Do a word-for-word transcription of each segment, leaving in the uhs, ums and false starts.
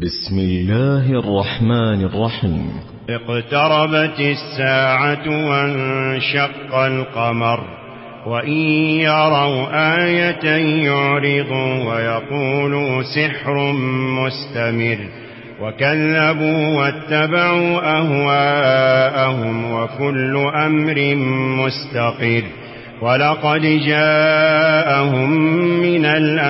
بسم الله الرحمن الرحيم. اقتربت الساعة وانشق القمر وإن يروا آية يعرضوا ويقولوا سحر مستمر وكذبوا واتبعوا أهواءهم وكل أمر مستقر ولقد جاءهم من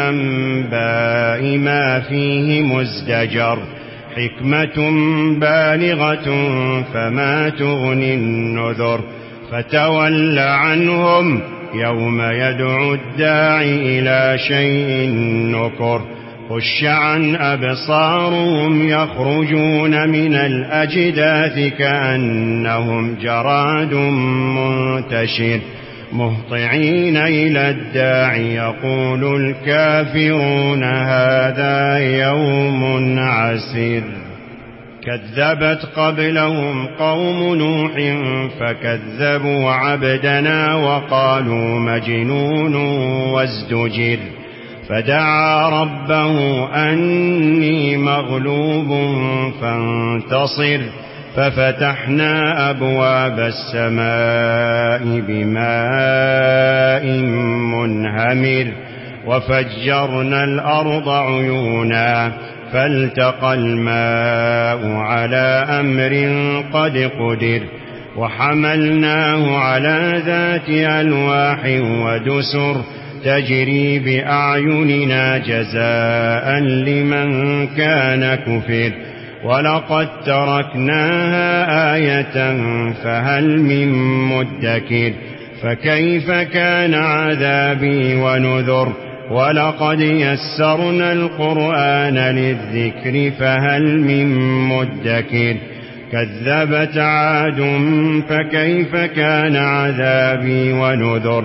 الأنباء ما فيه مزدجر حكمة بالغة فما تغني النذر فتول عنهم يوم يدعو الداعي إلى شيء نكر خش عن أبصارهم يخرجون من الأجداث كأنهم جراد منتشر مهطعين إلى الداعي يقول الكافرون هذا يوم عسير كذبت قبلهم قوم نوح فكذبوا عبدنا وقالوا مجنون وازدجر فدعا ربه أني مغلوب فانتصر ففتحنا أبواب السماء بماء منهمر وفجرنا الأرض عيونا فالتقى الماء على أمر قد قدر وحملناه على ذات ألواح ودسر تجري بأعيننا جزاء لمن كان كفر ولقد تركناها آية فهل من مدكر فكيف كان عذابي ونذر ولقد يسرنا القرآن للذكر فهل من مدكر كذبت عاد فكيف كان عذابي ونذر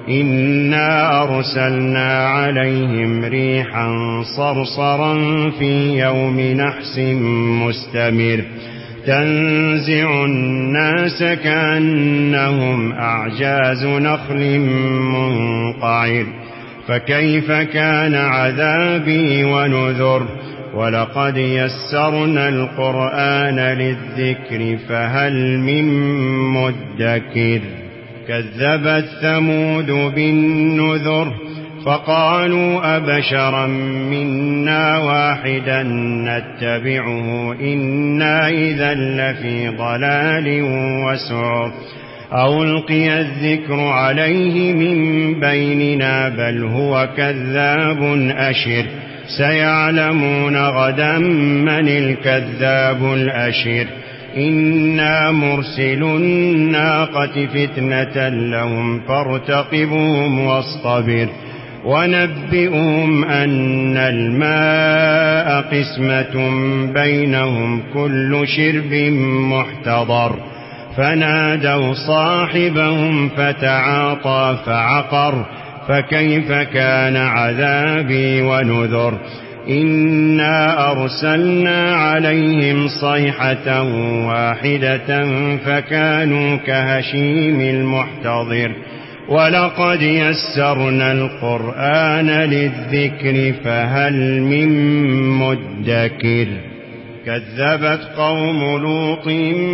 إنا أرسلنا عليهم ريحا صرصرا في يوم نحس مستمر تنزع الناس كأنهم أعجاز نخل منقعر فكيف كان عذابي ونذر ولقد يسرنا القرآن للذكر فهل من مدكر كذبت ثمود بالنذر فقالوا أبشرا منا واحدا نتبعه إنا إذا لفي ضلال وسعر أو ألقي الذكر عليه من بيننا بل هو كذاب أشر سيعلمون غدا من الكذاب الأشر إنا مرسل الناقة فتنة لهم فارتقبوهم واصطبر ونبئهم أن الماء قسمة بينهم كل شرب محتضر فنادوا صاحبهم فتعاطى فعقر فكيف كان عذابي ونذر إنا أرسلنا عليهم صيحة واحدة فكانوا كهشيم المحتضر ولقد يسرنا القرآن للذكر فهل من مدكر كذبت قوم لوط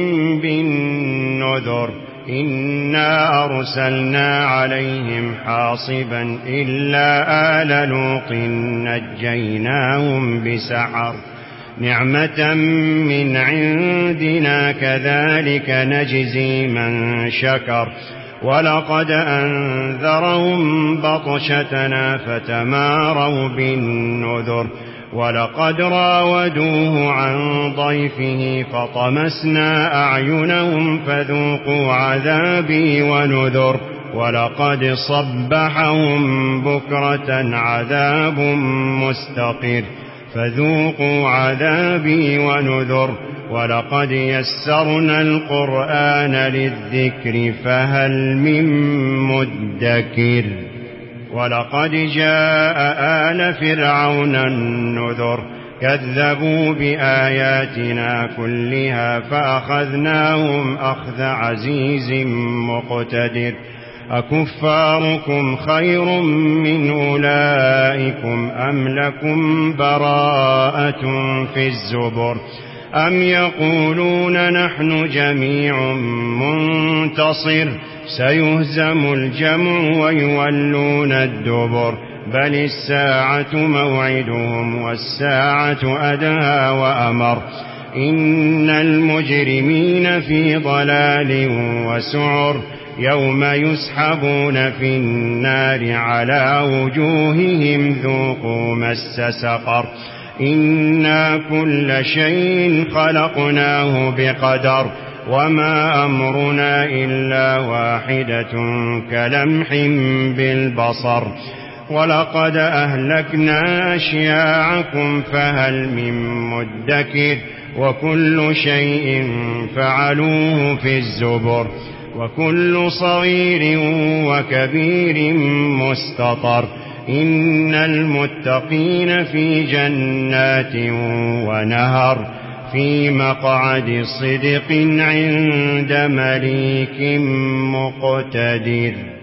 بالنذر إنا أرسلنا عليهم حاصبا إلا آل لوط نجيناهم بسحر نعمة من عندنا كذلك نجزي من شكر ولقد أنذرهم بطشتنا فتماروا بالنذر ولقد راودوه عن ضيفه فطمسنا أعينهم فذوقوا عذابي ونذر ولقد صبحهم بكرة عذاب مستقر فذوقوا عذابي ونذر ولقد يسرنا القرآن للذكر فهل من مدكر ولقد جاء آل فرعون النذر كذبوا بآياتنا كلها فأخذناهم أخذ عزيز مقتدر أكفاركم خير من أولئكم أم لكم براءة في الزبر أم يقولون نحن جميع منتصر سيهزم الجمع ويولون الدبر بل الساعة موعدهم والساعة أدهى وأمر إن المجرمين في ضلال وسعر يوم يسحبون في النار على وجوههم ذوقوا مس سقر إنا كل شيء خلقناه بقدر وما أمرنا إلا واحدة كلمح بالبصر ولقد أهلكنا أشياعكم فهل من مدكر وكل شيء فعلوه في الزبر وكل صغير وكبير مستطر إن المتقين في جنات ونهر في مقعد صدق عند مليك مقتدر.